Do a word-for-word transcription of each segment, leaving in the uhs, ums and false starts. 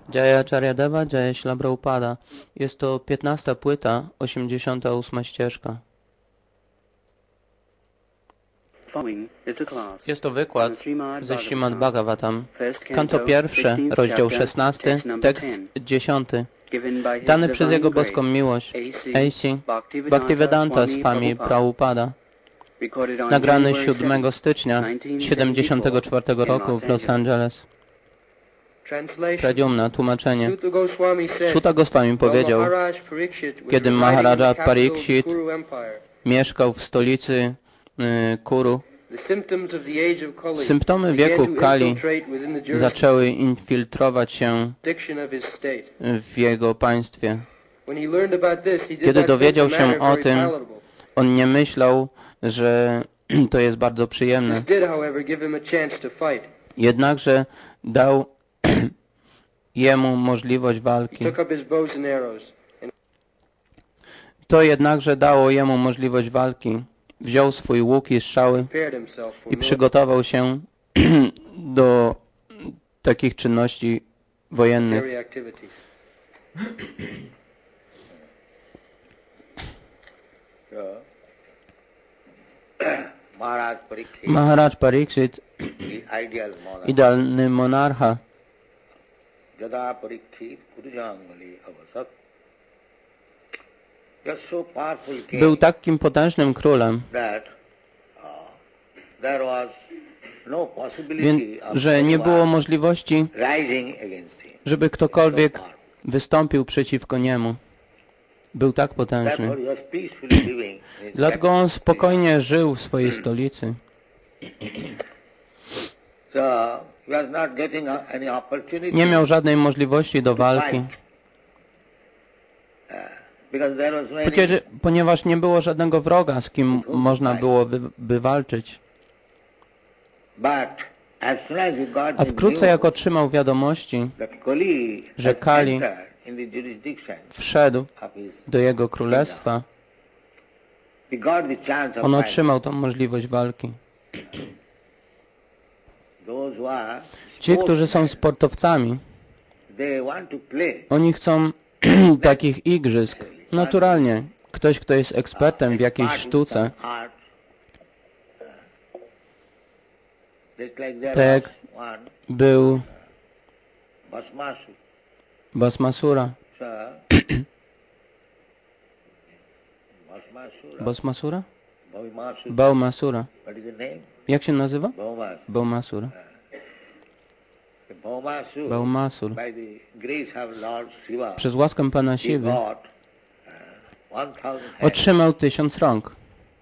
Jaya Charyadeva, Jaya Śrīla Prabhupada. Jest to piętnasta płyta, osiemdziesiąta ósma ścieżka. Jest to wykład ze Śrīmad Bhagavatam. Kanto pierwsze, rozdział szesnasty, tekst dziesiąty. Dany przez Jego boską miłość, A C Bhaktivedanta Swami Prabhupada. Nagrany siódmego stycznia siedemdziesiątego czwartego roku w Los Angeles. Pradyumna, tłumaczenie. Suta Goswami powiedział, kiedy Maharaja Parikshit mieszkał w stolicy y, Kuru, symptomy wieku Kali zaczęły infiltrować się w jego państwie. Kiedy dowiedział się o tym, on nie myślał, że to jest bardzo przyjemne. Jednakże dał jemu możliwość walki. To jednakże dało jemu możliwość walki. Wziął swój łuk i strzały i przygotował się do takich czynności wojennych. Maharaj Parikshit, idealny monarcha, był takim potężnym królem, więc, że nie było możliwości, żeby ktokolwiek wystąpił przeciwko niemu. Był tak potężny. Dlatego on spokojnie żył w swojej stolicy. Nie miał żadnej możliwości do walki. Przecież, ponieważ nie było żadnego wroga, z kim można było by, by walczyć. A wkrótce jak otrzymał wiadomości, że Kali wszedł do jego królestwa, on otrzymał tą możliwość walki. Ci, którzy są sportowcami, oni chcą takich igrzysk. Naturalnie, ktoś, kto jest ekspertem w jakiejś sztuce, tak jak był Basmasura. Basmasura? Baumasura. Jak się nazywa? Baumasura. Baumasur. Przez łaskę Pana Siwy otrzymał tysiąc rąk.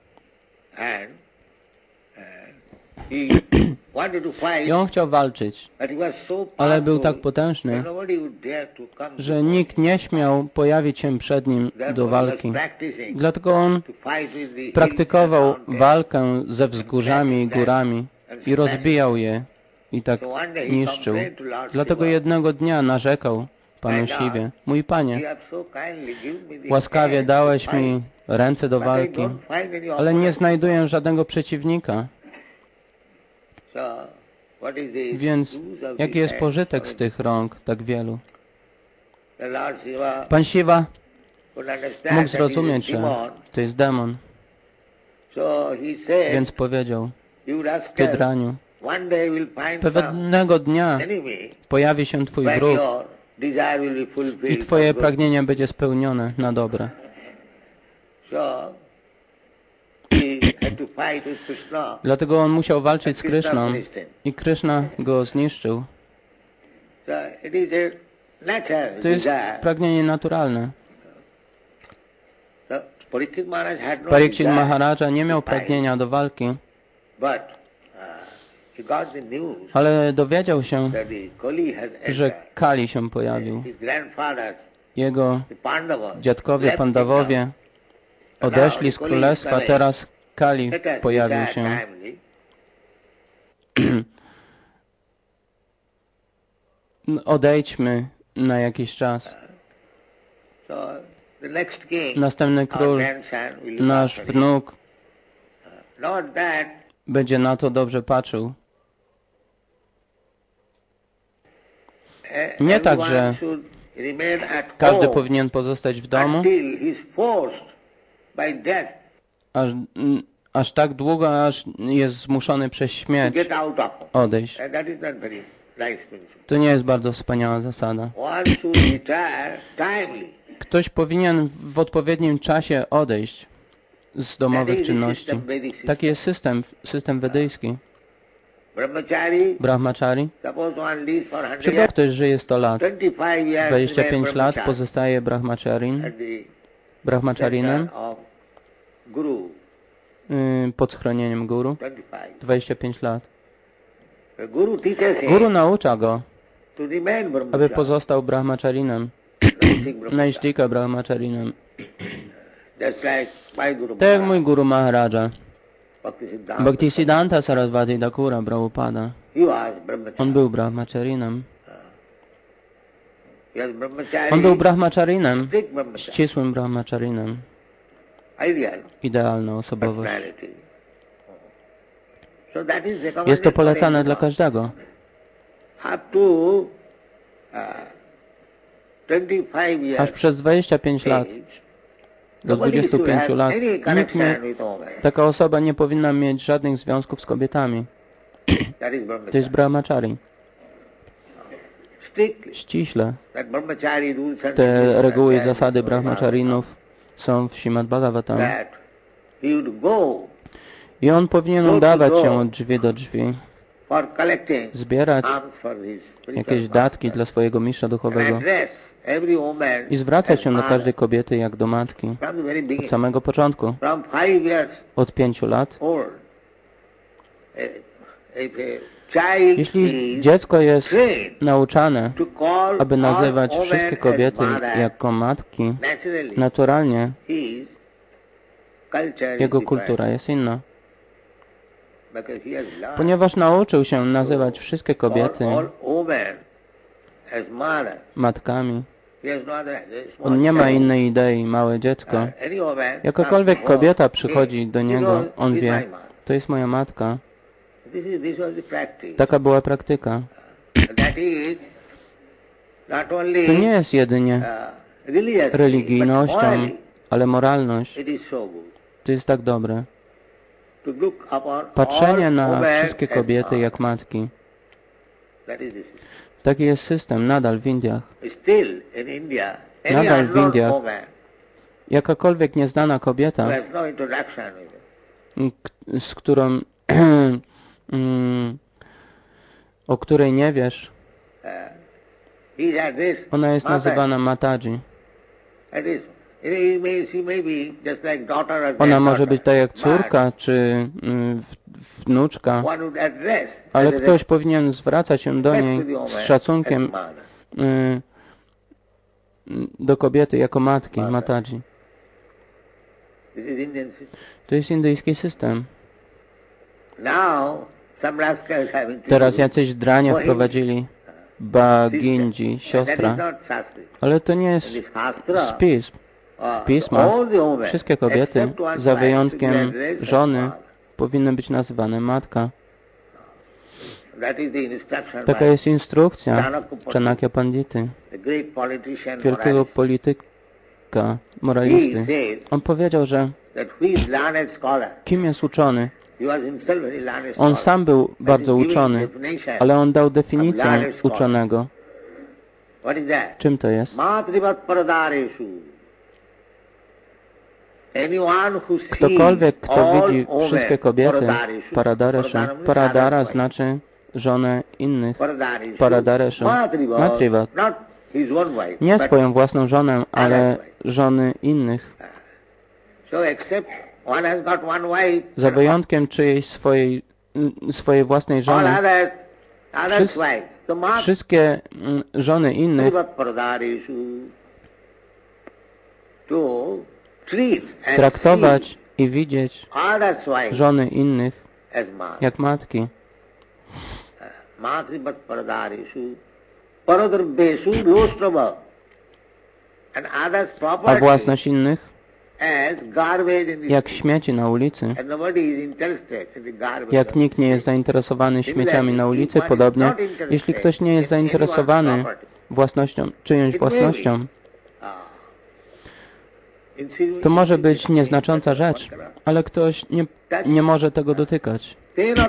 I on chciał walczyć, ale był tak potężny, że nikt nie śmiał pojawić się przed nim do walki. Dlatego on praktykował walkę ze wzgórzami i górami i rozbijał je i tak niszczył. Dlatego jednego dnia narzekał Panu Siwie: mój Panie, łaskawie dałeś mi ręce do walki, ale nie znajduję żadnego przeciwnika. Więc jaki jest pożytek z tych rąk tak wielu? Pan Siwa mógł zrozumieć, że to jest demon. Więc powiedział: ty draniu, pewnego dnia pojawi się Twój wróg i Twoje pragnienie będzie spełnione na dobre. Dlatego on musiał walczyć z Kryszną i Kryszna go zniszczył. To jest pragnienie naturalne. Parikshit Maharaja nie miał pragnienia do walki, ale dowiedział się, że Kali się pojawił. Jego dziadkowie Pandawowie odeszli z królestwa, teraz Kali pojawił się. Odejdźmy na jakiś czas. Następny król, nasz wnuk, będzie na to dobrze patrzył. Nie tak, że każdy powinien pozostać w domu, aż, aż tak długo, aż jest zmuszony przez śmierć odejść. To nie jest bardzo wspaniała zasada. Ktoś powinien w odpowiednim czasie odejść z domowych czynności. Taki jest system, system wedyjski. Brahmachari. Przypomnę, ktoś żyje sto lat. dwadzieścia pięć lat pozostaje brahmacharin, brahmacharinem pod schronieniem guru. dwadzieścia pięć lat. Guru naucza go, aby pozostał brahmacharinem. Naishtika brahmacharinem. Tak jak mój guru Maharaja. Bhaktisiddhanta Sarasvati Thakura Prabhupada. On był brahmacharinem. On był brahmacharinem, ścisłym brahmacharinem. Idealna osobowość. Jest to polecane dla każdego. Aż przez dwadzieścia pięć lat, do dwudziestu pięciu lat, nikt nie, taka osoba nie powinna mieć żadnych związków z kobietami. To jest brahmachari. Ściśle. Te reguły i zasady brahmacharinów są w Śrimad Bhagavatam. I on powinien udawać się od drzwi do drzwi, zbierać jakieś datki dla swojego mistrza duchowego i zwracać się do każdej kobiety jak do matki od samego początku, od pięciu lat. Jeśli dziecko jest nauczane, aby nazywać wszystkie kobiety jako matki, naturalnie jego kultura jest inna. Ponieważ nauczył się nazywać wszystkie kobiety matkami, on nie ma innej idei, małe dziecko. Jakakolwiek kobieta przychodzi do niego, on wie, to jest moja matka. Taka była praktyka. To nie jest jedynie religijnością, ale moralność. To jest tak dobre. Patrzenie na wszystkie kobiety jak matki. Taki jest system nadal w Indiach. Nadal w Indiach jakakolwiek nieznana kobieta, z którą o której nie wiesz, ona jest nazywana Mataji. Ona może być tak jak córka czy wnuczka, ale ktoś powinien zwracać się do niej z szacunkiem do kobiety jako matki, Mataji. To jest indyjski system. Teraz jacyś dranie wprowadzili Bhagindzi, siostra, ale to nie jest z pism. W pismach wszystkie kobiety, za wyjątkiem żony, powinny być nazywane matka. Taka jest instrukcja Chanakya Pandity, wielkiego polityka, moralisty. On powiedział, że kim jest uczony? On sam był bardzo uczony, ale on dał definicję uczonego. Czym to jest? Ktokolwiek, kto widzi wszystkie kobiety, paradareshu. Paradara znaczy żonę innych. Paradareshu. Matrivat. Nie swoją własną żonę, ale żony innych. Za wyjątkiem czyjejś swojej, swojej własnej żony, wszyscy, wszystkie żony innych traktować i widzieć żony innych jak matki. A własność innych jak śmieci na ulicy. Jak nikt nie jest zainteresowany śmieciami na ulicy, podobnie, jeśli ktoś nie jest zainteresowany własnością, czyjąś własnością, to może być nieznacząca rzecz, ale ktoś nie, nie może tego dotykać.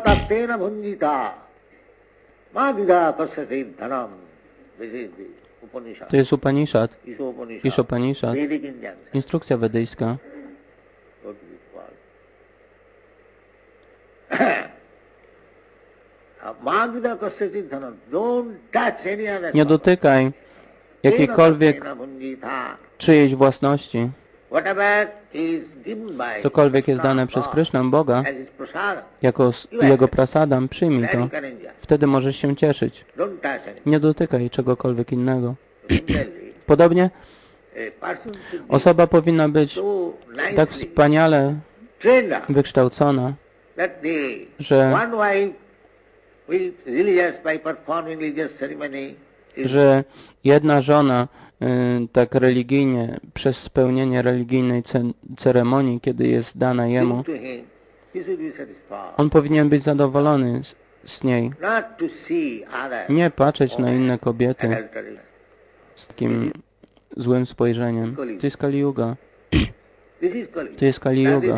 To jest Upanishad, Ishopanishad, instrukcja wedyjska. Nie dotykaj jakiejkolwiek czyjejś własności. Cokolwiek jest dane przez Krysznę, Boga, jako Jego prasadam, przyjmij to. Wtedy możesz się cieszyć. Nie dotykaj czegokolwiek innego. Podobnie osoba powinna być tak wspaniale wykształcona, że, że jedna żona y, tak religijnie, przez spełnienie religijnej ceremonii, kiedy jest dana jemu, on powinien być zadowolony z, z niej. Nie patrzeć na inne kobiety z takim złym spojrzeniem. To jest Kali Yuga. To jest Kali Yuga.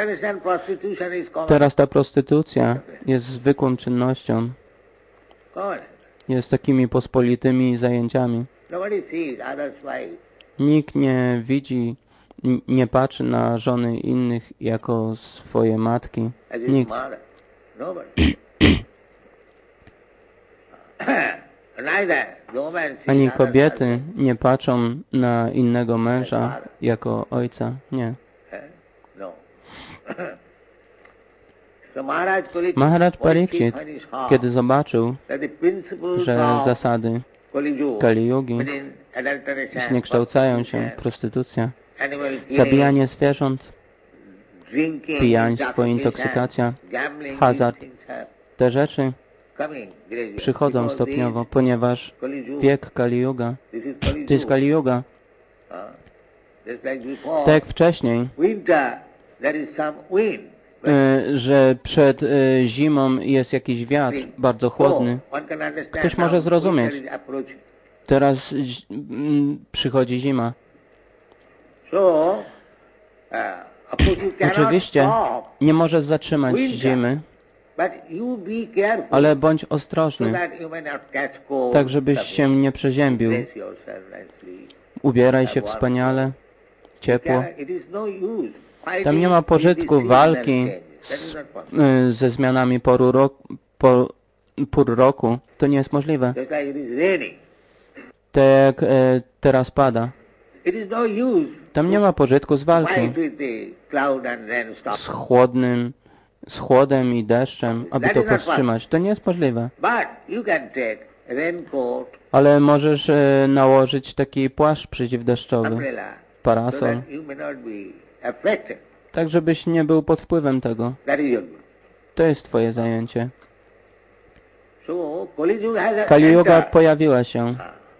Teraz ta prostytucja jest zwykłą czynnością. Jest takimi pospolitymi zajęciami. Nikt nie widzi, nie patrzy na żony innych jako swoje matki. Nikt. Ani kobiety nie patrzą na innego męża jako ojca. Nie. Maharaj Pariksit, kiedy zobaczył, że zasady Kali Yugi zniekształcają się, prostytucja, zabijanie zwierząt, pijaństwo, intoksykacja, hazard, te rzeczy przychodzą stopniowo, ponieważ wiek Kali Yuga, to jest Kali Yuga. Tak jak wcześniej, że przed zimą jest jakiś wiatr bardzo chłodny. Ktoś może zrozumieć. Teraz przychodzi zima. Oczywiście nie możesz zatrzymać zimy, ale bądź ostrożny, tak żebyś się nie przeziębił. Ubieraj się wspaniale, ciepło. Tam nie ma pożytku walki z, y, ze zmianami poru ro, po, pór roku. To nie jest możliwe. Tak jak y, teraz pada. Tam nie ma pożytku z walki z chłodnym, z chłodem i deszczem, aby to powstrzymać. To nie jest możliwe. Ale możesz y, nałożyć taki płaszcz przeciwdeszczowy, parasol, tak żebyś nie był pod wpływem tego. To jest twoje zajęcie. Kali Yuga pojawiła się.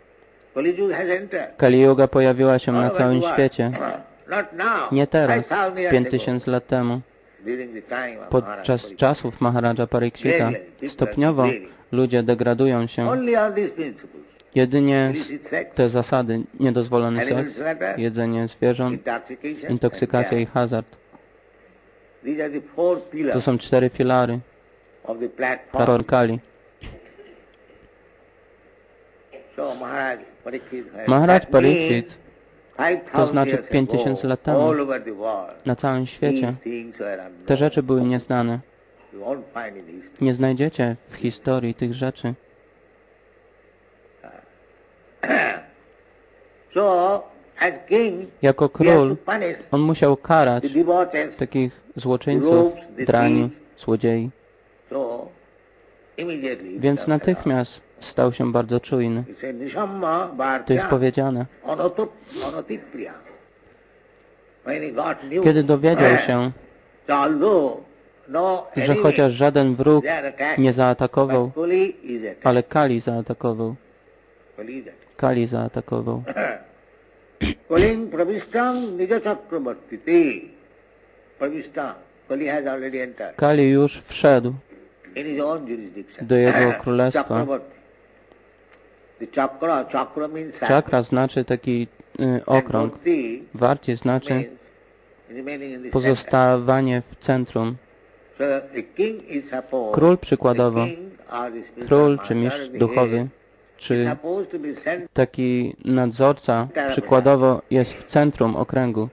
Kali Yuga pojawiła się na całym świecie. Nie teraz, pięć tysięcy lat temu. Podczas czasów Maharaja Parikshita stopniowo ludzie degradują się. Jedynie te zasady, niedozwolony seks, jedzenie zwierząt, intoksykacja i hazard. To są cztery filary platform Kali. Maharaj Pariksit, to znaczy pięć tysięcy lat temu, na całym świecie, te rzeczy były nieznane. Nie znajdziecie w historii tych rzeczy. Jako król, on musiał karać takich złoczyńców, drani, złodziei. Więc natychmiast stał się bardzo czujny. To jest powiedziane. Kiedy dowiedział się, że chociaż żaden wróg nie zaatakował, ale Kali zaatakował. Kali zaatakował. Kali już wszedł do jego królestwa. Czakra znaczy taki y, okrąg. Warcie znaczy pozostawanie w centrum. Król przykładowo, król czy mistrz duchowy, czy taki nadzorca przykładowo jest w centrum okręgu.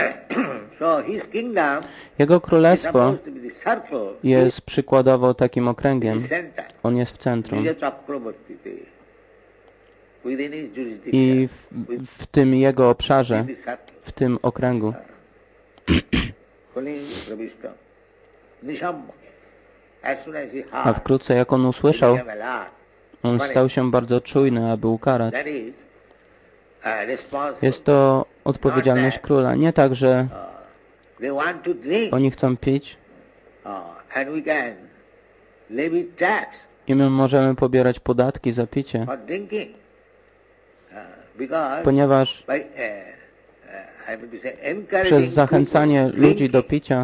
Jego królestwo jest przykładowo takim okręgiem. On jest w centrum. I w, w tym jego obszarze, w tym okręgu. A wkrótce jak on usłyszał, on stał się bardzo czujny, aby ukarać. Jest to odpowiedzialność króla. Nie tak, że oni chcą pić i my możemy pobierać podatki za picie, ponieważ przez zachęcanie ludzi do picia,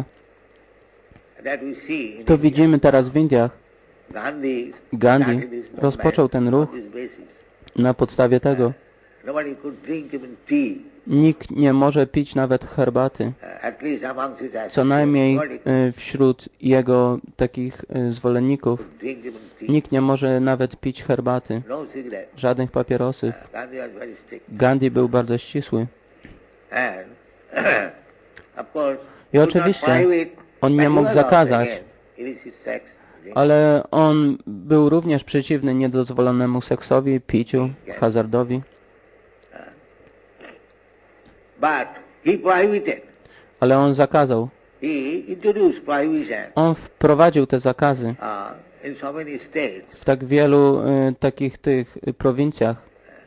to widzimy teraz w Indiach, Gandhi rozpoczął ten ruch na podstawie tego. Nikt nie może pić nawet herbaty. Co najmniej wśród jego takich zwolenników nikt nie może nawet pić herbaty. Żadnych papierosów. Gandhi był bardzo ścisły. I oczywiście on nie mógł zakazać, ale on był również przeciwny niedozwolonemu seksowi, piciu, hazardowi. Ale on zakazał. On wprowadził te zakazy w tak wielu y, takich tych y, prowincjach.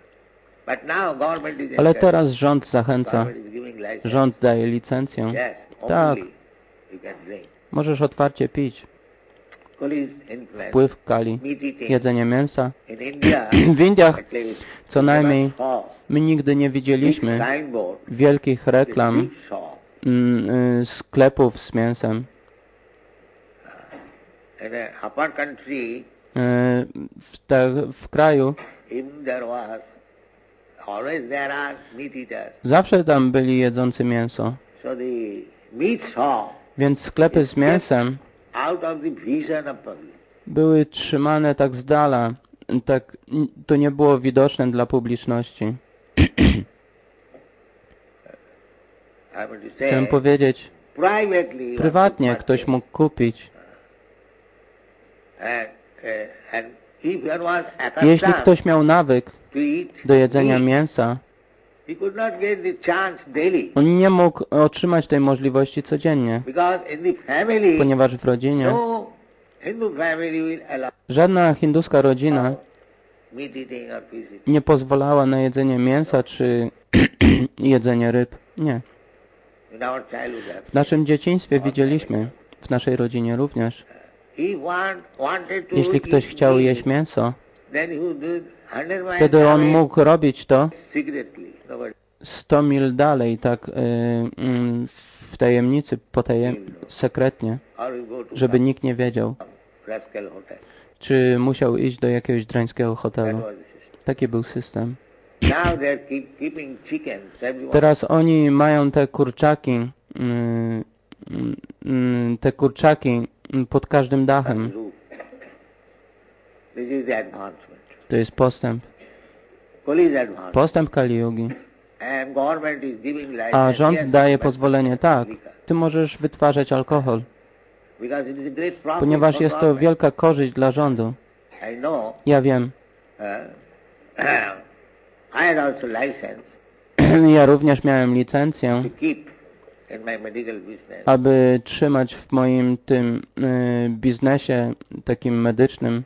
Ale teraz rząd zachęca. Rząd daje licencję. Tak. Możesz otwarcie pić. Wpływ Kali. Jedzenie mięsa. W Indiach co najmniej my nigdy nie widzieliśmy wielkich reklam mm, y, sklepów z mięsem. Y, w, te, w kraju zawsze tam byli jedzący mięso. Więc sklepy z mięsem były trzymane tak z dala. Tak, to nie było widoczne dla publiczności. Chcę powiedzieć, prywatnie ktoś mógł kupić. Jeśli ktoś miał nawyk do jedzenia mięsa, on nie mógł otrzymać tej możliwości codziennie, ponieważ w rodzinie żadna hinduska rodzina nie pozwalała na jedzenie mięsa czy jedzenie ryb. Nie. W naszym dzieciństwie widzieliśmy, w naszej rodzinie również, jeśli ktoś chciał jeść mięso, wtedy on mógł robić to sto mil dalej, tak y, y, w tajemnicy, potajem, sekretnie, żeby nikt nie wiedział. Czy musiał iść do jakiegoś drańskiego hotelu. Taki był system. Teraz oni mają te kurczaki, te kurczaki pod każdym dachem. To jest postęp. Postęp Kali Yugi. A rząd daje pozwolenie, tak, ty możesz wytwarzać alkohol, ponieważ jest to wielka korzyść dla rządu. Ja wiem. Ja również miałem licencję, aby trzymać w moim tym y, biznesie takim medycznym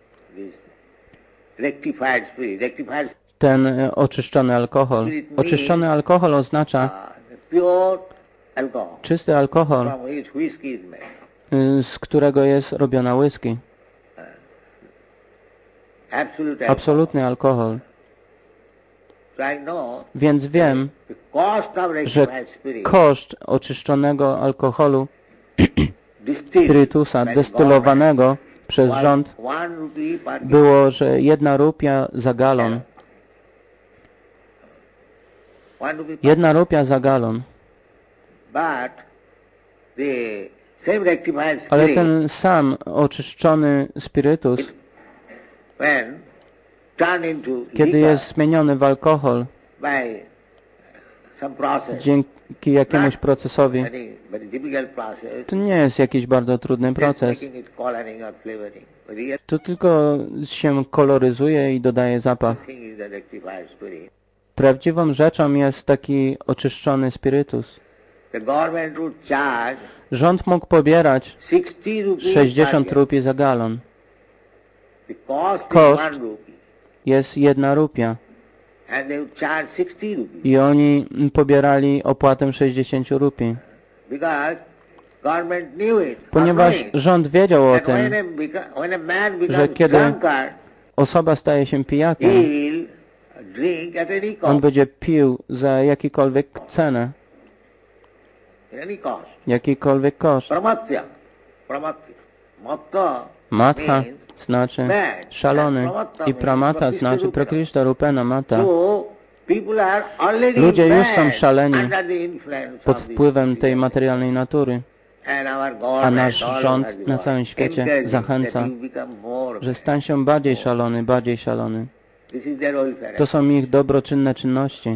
ten y, oczyszczony alkohol. Oczyszczony alkohol oznacza czysty alkohol, y, z którego jest robiona whisky. Absolutny alkohol. Więc wiem, że koszt oczyszczonego alkoholu, spirytusa destylowanego przez rząd było, że jedna rupia za galon. Jedna rupia za galon. Ale ten sam oczyszczony spirytus, kiedy jest zmieniony w alkohol dzięki jakiemuś procesowi, to nie jest jakiś bardzo trudny proces. To tylko się koloryzuje i dodaje zapach. Prawdziwą rzeczą jest taki oczyszczony spirytus. Rząd mógł pobierać sześćdziesiąt rupii za galon. Koszt jest jedna rupia. I oni pobierali opłatę sześćdziesiąt rupii. Ponieważ rząd wiedział o tym, że kiedy osoba staje się pijakiem, on będzie pił za jakikolwiek cenę, jakikolwiek koszt. Matha znaczy szalony i pramata znaczy prakrishta rupena mata. Ludzie już są szaleni pod wpływem tej materialnej natury, a nasz rząd na całym świecie zachęca, że stań się bardziej szalony, bardziej szalony. To są ich dobroczynne czynności.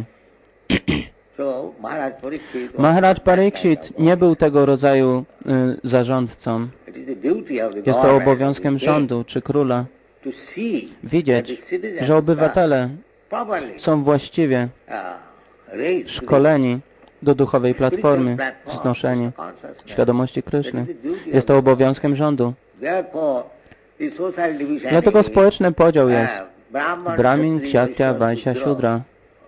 Maharaj Parikshit nie był tego rodzaju y, zarządcą. Jest to obowiązkiem rządu czy króla widzieć, że obywatele są właściwie szkoleni do duchowej platformy, wznoszeni świadomości Kryszny. Jest to obowiązkiem rządu. Dlatego społeczny podział jest Brahmin, Kshatriya, Vaishya, Shudra.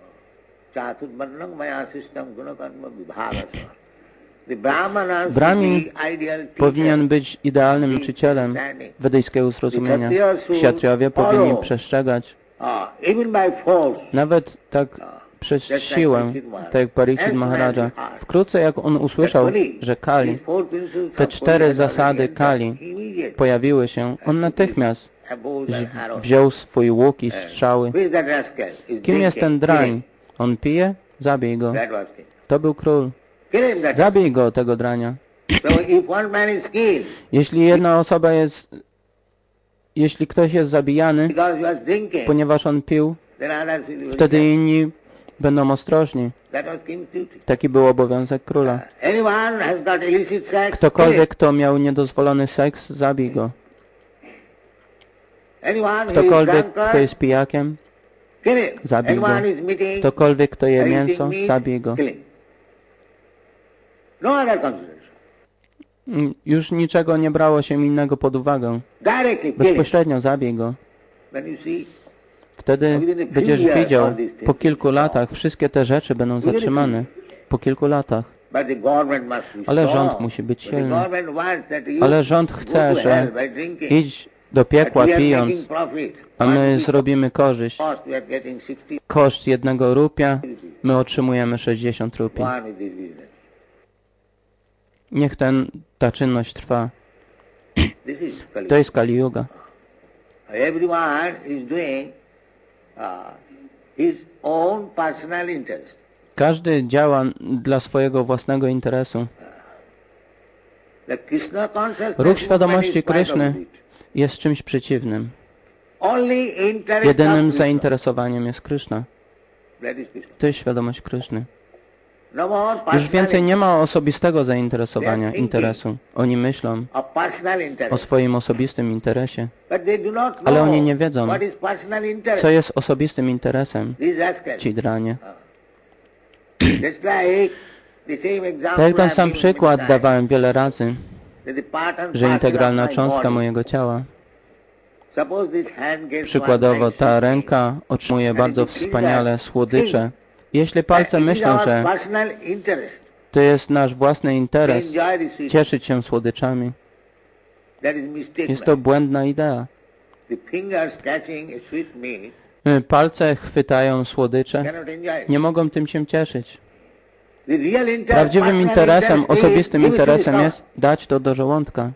Brahmin powinien być idealnym uczycielem wedyjskiego zrozumienia. Kshatriyowie powinni przestrzegać, nawet tak przez siłę, tak jak Parikshit Maharaja. Wkrótce jak on usłyszał, że Kali, te cztery zasady Kali pojawiły się, on natychmiast wziął swój łuk i strzały. Kim jest ten drań? On pije? Zabij go. To był król. Zabij go, tego drania. Jeśli jedna osoba jest, jeśli ktoś jest zabijany, ponieważ on pił, wtedy inni będą ostrożni. Taki był obowiązek króla. Ktokolwiek, kto miał niedozwolony seks, zabij go. Ktokolwiek, kto jest pijakiem, zabij go. Ktokolwiek, kto je mięso, zabij go. Już niczego nie brało się innego pod uwagę. Bezpośrednio zabij go. Wtedy będziesz widział, po kilku latach wszystkie te rzeczy będą zatrzymane. Po kilku latach. Ale rząd musi być silny. Ale rząd chce, że idź do piekła pijąc, a my zrobimy korzyść. Koszt jednego rupia, my otrzymujemy sześćdziesiąt rupii. Niech ten, ta czynność trwa. To jest Kali Yuga. Każdy działa dla swojego własnego interesu. Ruch świadomości Kryszny jest czymś przeciwnym. Jedynym zainteresowaniem jest Kryszna. To jest świadomość Kryszny. Już więcej nie ma osobistego zainteresowania, interesu. Oni myślą o swoim osobistym interesie, ale oni nie wiedzą, co jest osobistym interesem, ci dranie. Tak jak ten sam przykład dawałem wiele razy, że integralna cząstka mojego ciała, przykładowo ta ręka otrzymuje bardzo wspaniale słodycze. Jeśli palce myślą, że to jest nasz własny interes, cieszyć się słodyczami, jest to błędna idea. Palce chwytają słodycze, nie mogą tym się cieszyć. Prawdziwym interesem, osobistym interesem jest dać to do żołądka.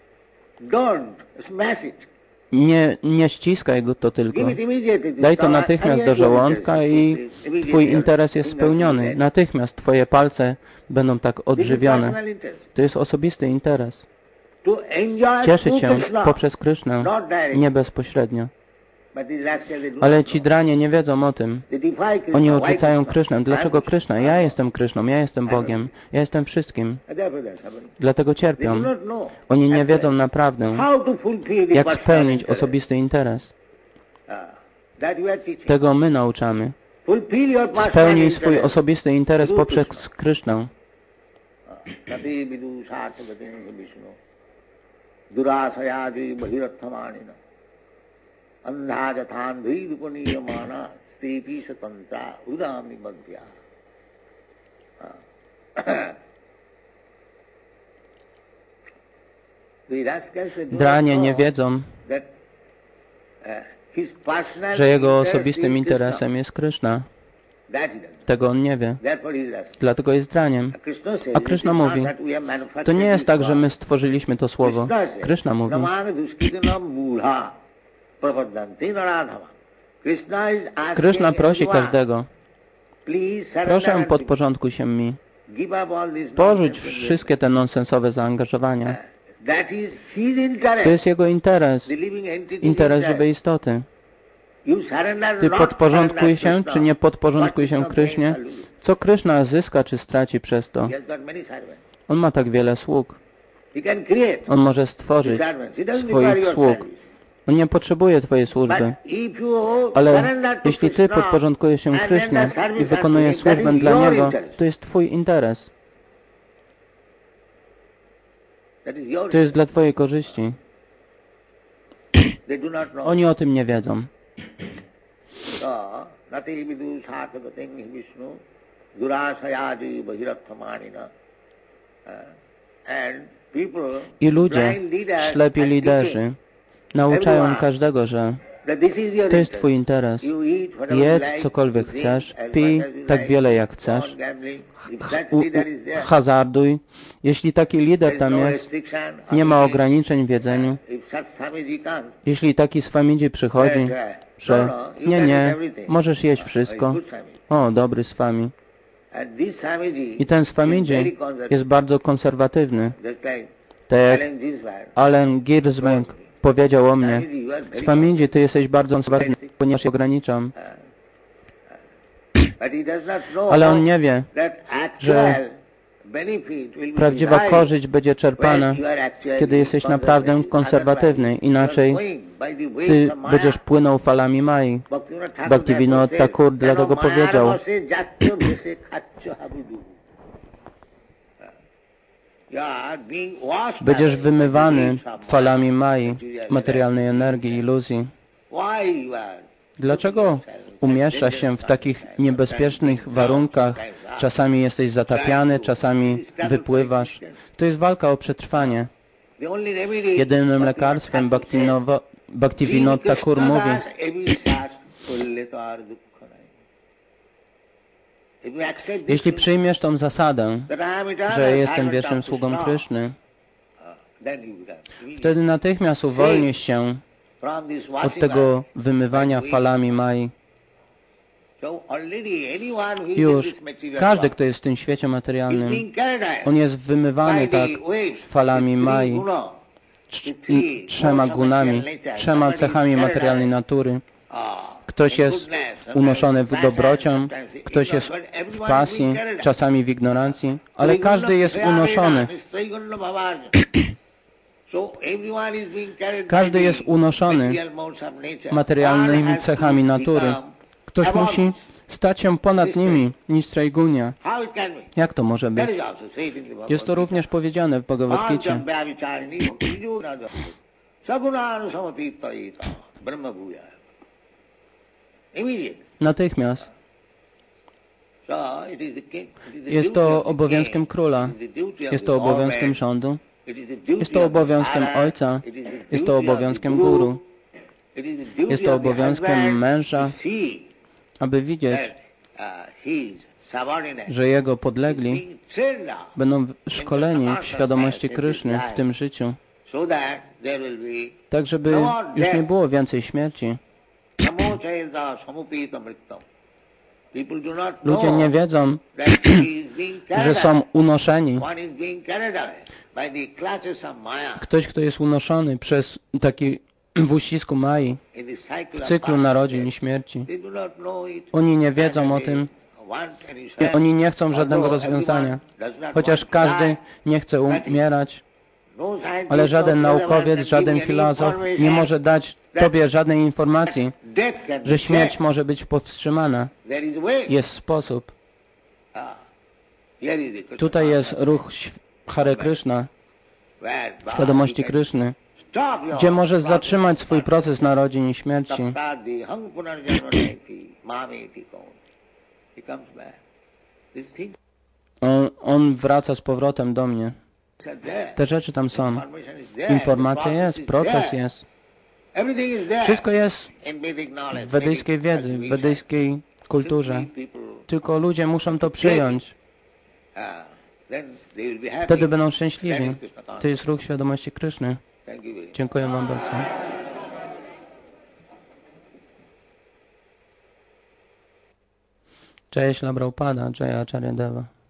Nie, nie ściskaj go to tylko. Daj to natychmiast do żołądka i twój interes jest spełniony. Natychmiast twoje palce będą tak odżywione. To jest osobisty interes. Cieszyć się poprzez Krysznę, nie bezpośrednio. Ale ci dranie nie wiedzą o tym. Oni odrzucają Krysznę. Dlaczego Kryszna? Ja jestem Kryszną, ja jestem Bogiem, ja jestem wszystkim. Dlatego cierpią. Oni nie wiedzą naprawdę, jak spełnić osobisty interes. Tego my nauczamy. Spełnij swój osobisty interes poprzez Krysznę. Andhajathandhairupaniyamana stepi satantra udami madhya. Dranie nie wiedzą, że jego osobistym interesem jest Kryszna. Tego on nie wie. Dlatego jest draniem. A Kryszna mówi, to nie jest tak, że my stworzyliśmy to słowo. Kryszna mówi, Kryszna prosi każdego, proszę podporządkuj się mi. Porzuć wszystkie te nonsensowe zaangażowania. To jest jego interes, interes żywej istoty. Ty podporządkuj się, czy nie podporządkuj się Krysznie? Co Kryszna zyska, czy straci przez to? On ma tak wiele sług. On może stworzyć swoich sług. On nie potrzebuje twojej służby. Ale jeśli ty podporządkujesz się Krysznie i wykonujesz służbę dla Niego, to jest twój interes. To jest dla twojej korzyści. Oni o tym nie wiedzą. I ludzie, ślepi liderzy, nauczają każdego, że to jest twój interes. Jedz cokolwiek chcesz, pij tak wiele jak chcesz, u, u, hazarduj. Jeśli taki lider tam jest, nie ma ograniczeń w jedzeniu. Jeśli taki Swamidzi przychodzi, że nie, nie, możesz jeść wszystko. O, dobry Swami. I ten Swamidzi jest bardzo konserwatywny. Tak jak Allen Ginsberg powiedział o mnie, Swamidzi, ty jesteś bardzo konserwatywny, ponieważ się ograniczam. Ale on nie wie, że prawdziwa korzyść będzie czerpana, kiedy jesteś naprawdę konserwatywny. Inaczej ty będziesz płynął falami Mai. Bhaktivinoda Thakur dlatego powiedział, będziesz wymywany falami Mai, materialnej energii, iluzji. Dlaczego umieszczasz się w takich niebezpiecznych warunkach? Czasami jesteś zatapiany, czasami wypływasz. To jest walka o przetrwanie. Jedynym lekarstwem Bhaktivinoda Thakur mówi, jeśli przyjmiesz tą zasadę, że jestem wiecznym sługą Kryszny, wtedy natychmiast uwolnisz się od tego wymywania falami Mai. Już każdy, kto jest w tym świecie materialnym, on jest wymywany tak falami Mai, trzema gunami, trzema cechami materialnej natury. Ktoś jest unoszony w dobrocią, ktoś jest w pasji, czasami w ignorancji, ale każdy jest unoszony. Każdy jest unoszony materialnymi cechami natury. Ktoś musi stać się ponad nimi niż Trajgunia. Jak to może być? Jest to również powiedziane w Bhagavad Gicie. Natychmiast. Jest to obowiązkiem króla, jest to obowiązkiem rządu, jest to obowiązkiem ojca, jest to obowiązkiem guru. Jest to obowiązkiem męża, aby widzieć, że jego podlegli będą szkoleni w świadomości Kryszny w tym życiu, tak żeby już nie było więcej śmierci. Ludzie nie wiedzą, że są unoszeni. Ktoś, kto jest unoszony przez taki w uścisku Mai, w cyklu narodzin i śmierci. Oni nie wiedzą o tym. I oni nie chcą żadnego rozwiązania. Chociaż każdy nie chce umierać, ale żaden naukowiec, żaden filozof nie może dać Tobie żadnej informacji, że śmierć może być powstrzymana. Jest sposób. Tutaj jest ruch Hare Krishna, świadomości Kryszny, gdzie możesz zatrzymać swój proces narodzin i śmierci. On, on wraca z powrotem do mnie. Te rzeczy tam są. Informacja jest, proces jest. Wszystko jest w wedyjskiej wiedzy, w wedyjskiej kulturze. Tylko ludzie muszą to przyjąć. Wtedy będą szczęśliwi. To jest ruch świadomości Kryszny. Dziękuję Wam bardzo. Jai Śrīla Prabhupāda, Jai Acharya Deva.